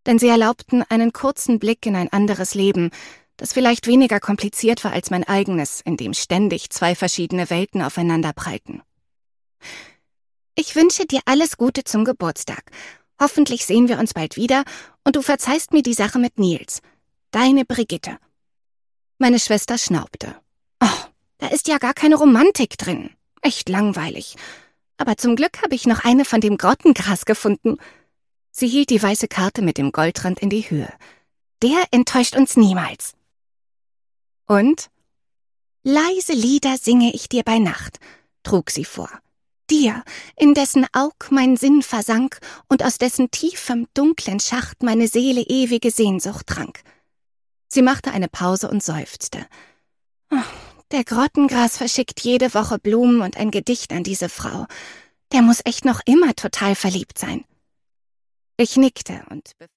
denn sie erlaubten einen kurzen Blick in ein anderes Leben, das vielleicht weniger kompliziert war als mein eigenes, in dem ständig zwei verschiedene Welten aufeinanderprallten. »Ich wünsche dir alles Gute zum Geburtstag. Hoffentlich sehen wir uns bald wieder und du verzeihst mir die Sache mit Nils. Deine Brigitte.« Meine Schwester schnaubte. »Oh, da ist ja gar keine Romantik drin. Echt langweilig. Aber zum Glück habe ich noch eine von dem Grottengras gefunden.« Sie hielt die weiße Karte mit dem Goldrand in die Höhe. »Der enttäuscht uns niemals.« »Und?« »Leise Lieder singe ich dir bei Nacht«, trug sie vor. »Dir, in dessen Aug mein Sinn versank und aus dessen tiefem, dunklen Schacht meine Seele ewige Sehnsucht trank.« Sie machte eine Pause und seufzte. »Oh, der Grottengras verschickt jede Woche Blumen und ein Gedicht an diese Frau. Der muss echt noch immer total verliebt sein.« Ich nickte und